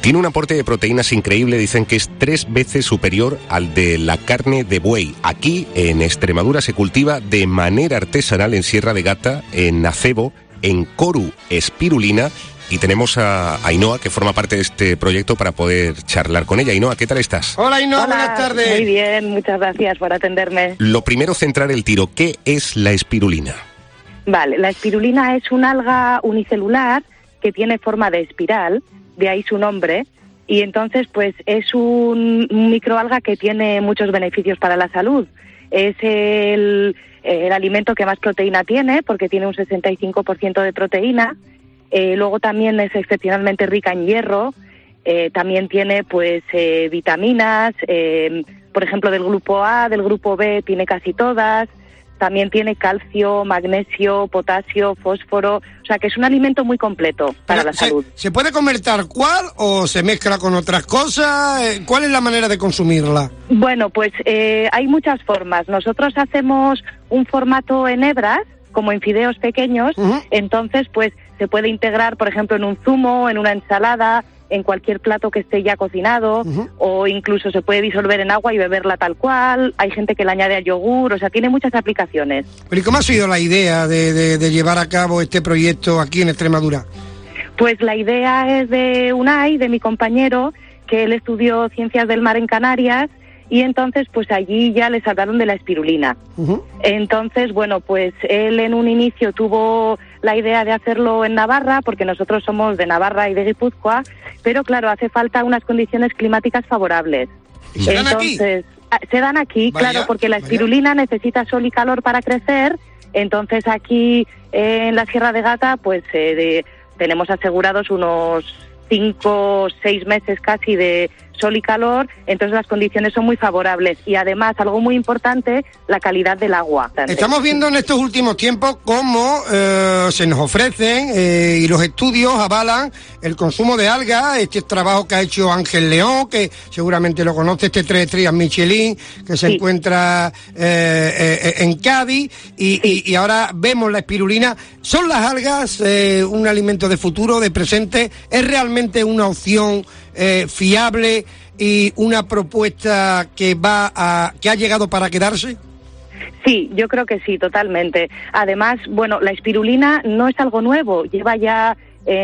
Tiene un aporte de proteínas increíble, dicen que es 3 veces superior al de la carne de buey. Aquí, en Extremadura, se cultiva de manera artesanal en Sierra de Gata, en acebo, en Coru Espirulina, y tenemos a Ainhoa, que forma parte de este proyecto, para poder charlar con ella. Ainhoa, ¿qué tal estás? Hola Ainhoa, Hola, buenas tardes. Muy bien, muchas gracias por atenderme. Lo primero, centrar el tiro. ¿Qué es la espirulina? Vale, la espirulina es un alga unicelular que tiene forma de espiral, de ahí su nombre, y entonces pues es un microalga que tiene muchos beneficios para la salud. Es el alimento que más proteína tiene, porque tiene un 65% de proteína. Luego también es excepcionalmente rica en hierro. También tiene pues vitaminas, por ejemplo del grupo A, del grupo B tiene casi todas. También tiene calcio, magnesio, potasio, fósforo. O sea que es un alimento muy completo para la salud. ¿Se puede comer tal cual o se mezcla con otras cosas? ¿Cuál es la manera de consumirla? Bueno, pues hay muchas formas. Nosotros hacemos un formato en hebras, como en fideos pequeños. Entonces pues se puede integrar, por ejemplo, en un zumo, en una ensalada, en cualquier plato que esté ya cocinado, o incluso se puede disolver en agua y beberla tal cual. Hay gente que le añade al yogur, o sea, tiene muchas aplicaciones. ¿Pero y cómo ha sido la idea de llevar a cabo este proyecto aquí en Extremadura? Pues la idea es de Unai, de mi compañero, que él estudió Ciencias del Mar en Canarias, y entonces pues allí ya les hablaron de la espirulina. Entonces, bueno, pues él en un inicio tuvo la idea de hacerlo en Navarra, porque nosotros somos de Navarra y de Guipúzcoa, pero claro, hace falta unas condiciones climáticas favorables. ¿Se dan aquí? Se dan aquí, Vaya, claro, porque la espirulina necesita sol y calor para crecer. Entonces aquí en la Sierra de Gata pues tenemos asegurados unos 5 o 6 meses casi de sol y calor, entonces las condiciones son muy favorables, y además, algo muy importante, la calidad del agua. Estamos viendo en estos últimos tiempos cómo se nos ofrecen y los estudios avalan el consumo de algas, este trabajo que ha hecho Ángel León, que seguramente lo conoce, este 3 estrellas Michelin, que se encuentra en Cádiz, y ahora vemos la espirulina. ¿Son las algas un alimento de futuro, de presente? ¿Es realmente una opción fiable y una propuesta que ha llegado para quedarse? Sí, yo creo que sí, totalmente. Además, bueno, la espirulina no es algo nuevo, lleva ya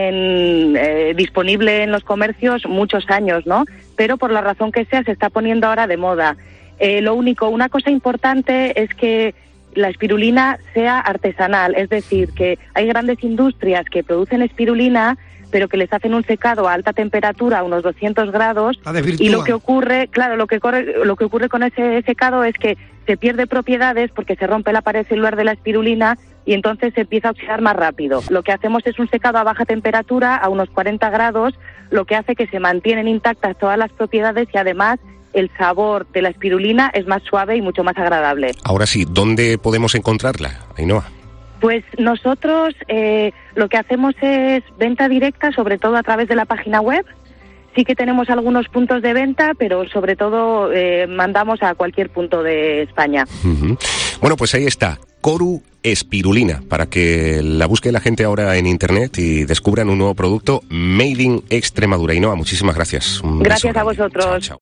disponible en los comercios muchos años, ¿no? Pero por la razón que sea, se está poniendo ahora de moda. Lo único, una cosa importante es que la espirulina sea artesanal, es decir, que hay grandes industrias que producen espirulina, pero que les hacen un secado a alta temperatura, a unos 200 grados, y lo que ocurre, claro, lo que ocurre con ese secado es que se pierde propiedades porque se rompe la pared celular de la espirulina y entonces se empieza a oxidar más rápido. Lo que hacemos es un secado a baja temperatura, a unos 40 grados, lo que hace que se mantienen intactas todas las propiedades y además el sabor de la espirulina es más suave y mucho más agradable. Ahora sí, ¿dónde podemos encontrarla, Ainhoa? Pues nosotros lo que hacemos es venta directa, sobre todo a través de la página web. Sí que tenemos algunos puntos de venta, pero sobre todo mandamos a cualquier punto de España. Bueno, pues ahí está, Coru Espirulina, para que la busque la gente ahora en internet y descubran un nuevo producto Made in Extremadura. Ainhoa, muchísimas gracias. Gracias a vosotros. Chao, chao.